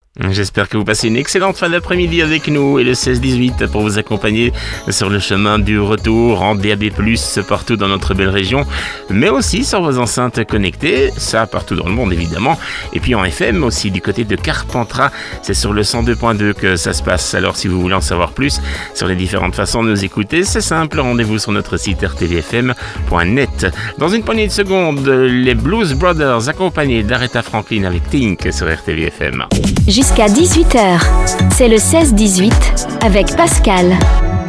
J'espère que vous passez une excellente fin d'après-midi avec nous et le 16-18 pour vous accompagner sur le chemin du retour en DAB+, partout dans notre belle région, mais aussi sur vos enceintes connectées, ça partout dans le monde évidemment, et puis en FM aussi du côté de Carpentras, c'est sur le 102.2 que ça se passe. Alors si vous voulez en savoir plus sur les différentes façons de nous écouter, c'est simple, rendez-vous sur notre site rtvfm.net. Dans une poignée de secondes, les Blues Brothers accompagnés d'Aretha Franklin avec Think sur RTVFM. Jusqu'à 18h, c'est le 16-18 avec Pascal.